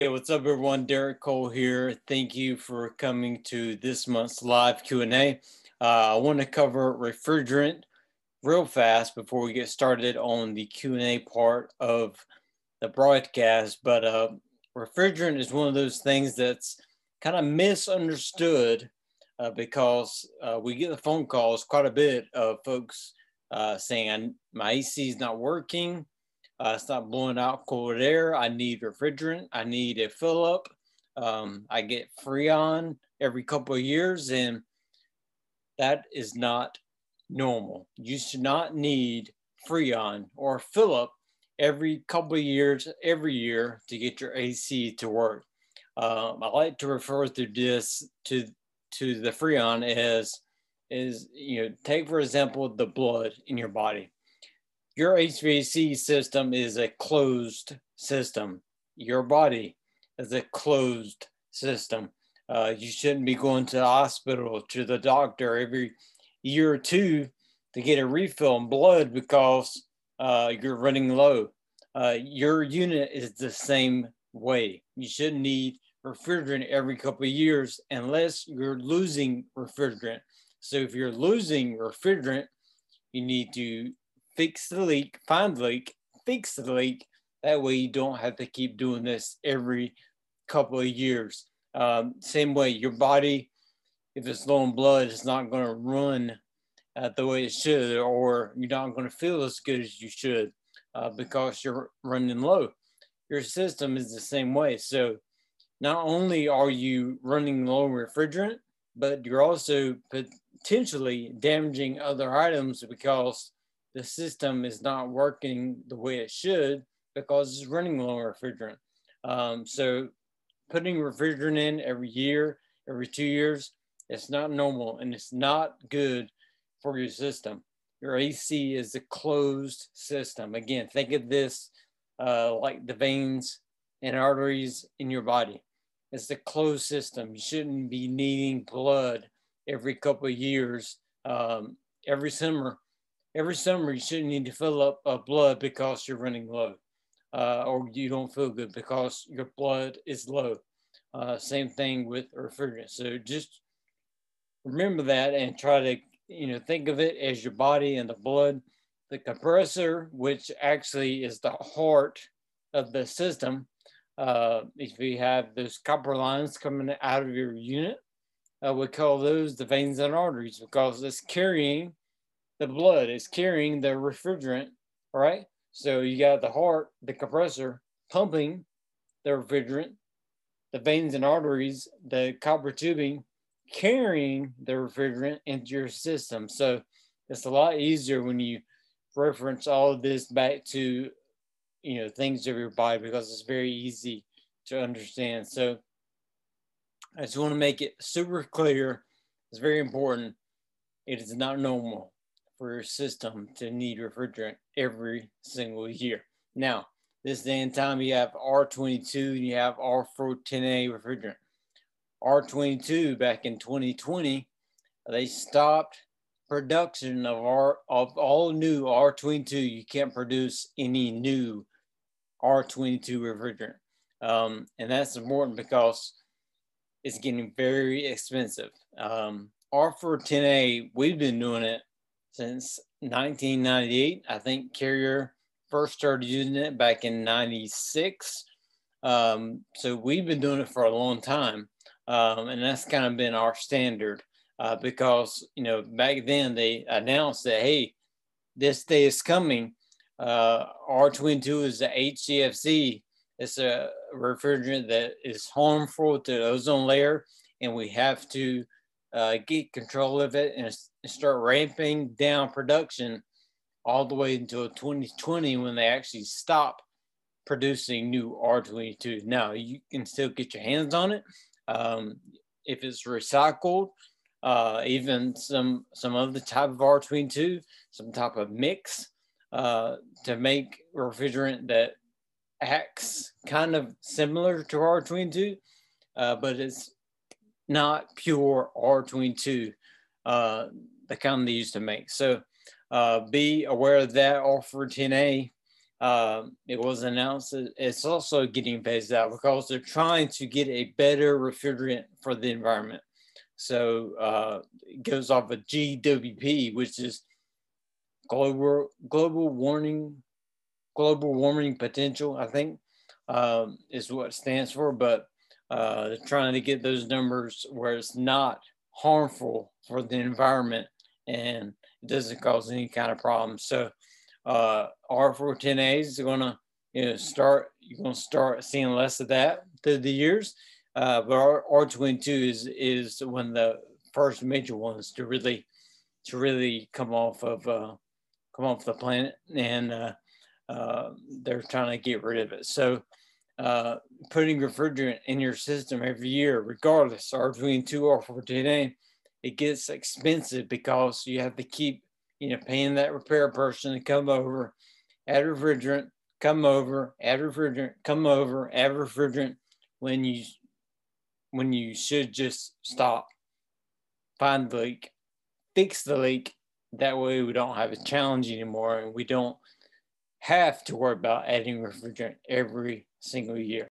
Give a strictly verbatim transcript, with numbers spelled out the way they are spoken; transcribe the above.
Hey, what's up, everyone? Derek Cole here. Thank you for coming to this month's live Q and A. Uh, I want to cover refrigerant real fast before we get started on the Q and A part of the broadcast. But uh, refrigerant is one of those things that's kind of misunderstood uh, because uh, we get the phone calls quite a bit of folks uh, saying, my A C is not working. Uh, it's not blowing out cold air. I need refrigerant. I need a fill up. Um, I get Freon every couple of years, and that is not normal. You should not need Freon or fill up every couple of years, every year to get your A C to work. Um, I like to refer to this to to the Freon as is you know take for example the blood in your body. Your H V A C system is a closed system. Your body is a closed system. Uh, you shouldn't be going to the hospital, to the doctor every year or two to get a refill on blood because uh, you're running low. Uh, your unit is the same way. You shouldn't need refrigerant every couple of years unless you're losing refrigerant. So if you're losing refrigerant, you need to fix the leak, find the leak, fix the leak. That way you don't have to keep doing this every couple of years. Um, same way, your body, if it's low in blood, it's not going to run uh, the way it should, or you're not going to feel as good as you should uh, because you're running low. Your system is the same way. So not only are you running low refrigerant, but you're also potentially damaging other items because the system is not working the way it should because it's running low refrigerant. Um, so putting refrigerant in every year, every two years, it's not normal and it's not good for your system. Your A C is a closed system. Again, think of this uh, like the veins and arteries in your body. It's a closed system. You shouldn't be needing blood every couple of years. Um, every summer, every summer you shouldn't need to fill up uh, blood because you're running low, uh, or you don't feel good because your blood is low. Uh, same thing with refrigerant. So just remember that and try to you know think of it as your body and the blood. The compressor, which actually is the heart of the system, uh, if you have those copper lines coming out of your unit, uh, we call those the veins and arteries because it's carrying the blood, it's carrying the refrigerant, all right? So you got the heart, the compressor, pumping the refrigerant, the veins and arteries, the copper tubing, carrying the refrigerant into your system. So it's a lot easier when you reference all of this back to you know things of your body because it's very easy to understand. So I just want to make it super clear. It's very important. It is not normal for your system to need refrigerant every single year. Now, this day and time, you have R twenty-two and you have R four ten A refrigerant. R twenty-two back in twenty twenty, they stopped production of our of all new R twenty-two. You can't produce any new R twenty-two refrigerant, um, and that's important because it's getting very expensive. Um, R four ten A, we've been doing it since nineteen ninety-eight. I think Carrier first started using it back in ninety-six. Um, so we've been doing it for a long time. Um, and that's kind of been our standard uh, because, you know, back then they announced that, hey, this day is coming. Uh, R twenty-two is the H C F C. It's a refrigerant that is harmful to the ozone layer, and we have to uh, get control of it and start ramping down production all the way until twenty twenty when they actually stop producing new R twenty-two. Now, you can still get your hands on it um, if it's recycled, uh, even some some other type of R twenty-two, some type of mix uh, to make refrigerant that acts kind of similar to R twenty-two, uh, but it's not pure R twenty-two, uh, the kind they used to make. So uh, be aware of that. R four ten A Um, it was announced that it's also getting phased out because they're trying to get a better refrigerant for the environment. So uh, it goes off of G W P, which is global global warming global warming potential, I think, um, is what it stands for. But uh, they're trying to get those numbers where it's not harmful for the environment and it doesn't cause any kind of problem. So uh, R four ten A is going to, you know, start. You're going to start seeing less of that through the years. Uh, but R R twenty-two is is one of the first major ones to really to really come off of uh, come off the planet, and uh, uh, they're trying to get rid of it. So uh, putting refrigerant in your system every year, regardless, R twenty-two or R four ten A, it gets expensive because you have to keep, you know, paying that repair person to come over, add refrigerant, come over, add refrigerant, come over, add refrigerant when you when you should just stop, find the leak, fix the leak. That way we don't have a challenge anymore and we don't have to worry about adding refrigerant every single year.